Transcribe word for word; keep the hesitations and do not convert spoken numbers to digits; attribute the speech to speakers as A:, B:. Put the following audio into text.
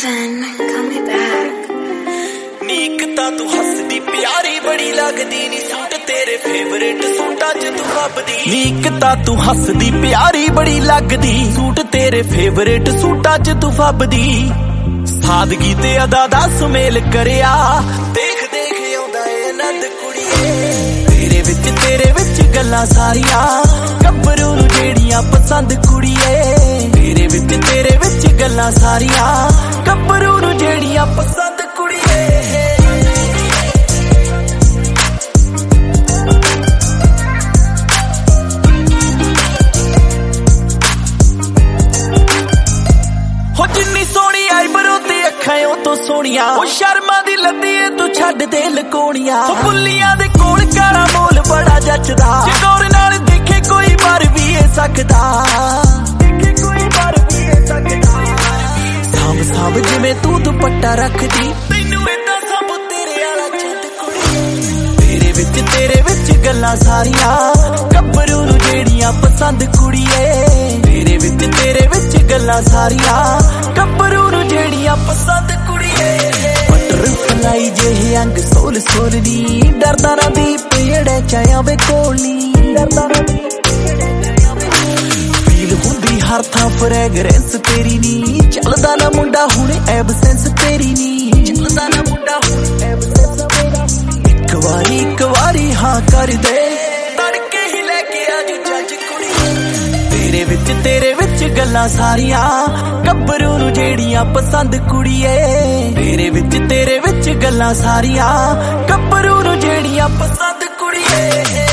A: Calvin, call me back.
B: नीक ता तू हसदी प्यारी बड़ी लगदी नी सूट तेरे फेवरेट सूटा च तू फबदी नीक ता तू हसदी प्यारी बड़ी लगदी सूट तेरे फेवरेट सूटा च तू फबदी सादगी ते अदा दा सुमेल करिया देख देख आउंदा ए आनंद कुड़िए तेरे विच तेरे विच गल्लां सारियां गब्बरू नूं जेड़ियां पसंद कुड़िए तेरे विच तेरे विच गल्लां सारियां गब्बरू नूं जेड़ियां पसंद कुड़िए हो जिन्नी सोहनी आईब्रो ते अखां ओ तो सोहणियां ओ शर्मा दी लद्दी ए तू छड्ड दे लकोणियां ओ बुल्लियां दे कोल काला मोल बड़ा जचदा जे गौर नाल देखे कोई बार भी ए सकदा देखे कोई बार भी ए सकदा साब साब जिवें तू दुपट्टा रखदी तैनू इदां सब तेरे आला छड्ड कुड़ी तेरे विच तेरे विच गल्लां सारियां गब्बरू नूं जेड़ियां पसंद कुड़िए तेरे विच तेरे विच गल्लां सारियां गब्बरू नूं जेड़ियां पसंद कुड़िए बटरफ्लाई जेहे अंग सोल सोल दी डरदा ना दी पेड़े चाया वे कोली डरदा ना दी फील हुंदी हर थां फ्रैगरेंस तेरी नी चलदा ना मुंडा हुणे एबसेंस तेरी नी चलदा ना मुंडा हुणे एबसेंस तेरा इक वारी इक वारी हां कर दे तड़के ही लेके आ जू जज कुड़ी तेरे विच तेरे विच गल्लां सारियां गब्बरू नूं जेड़ियां पसंद कुड़िए तेरे विच तेरे विच गल्लां सारियां गब्बरू नूं जेड़ियां पसंद कुड़िए।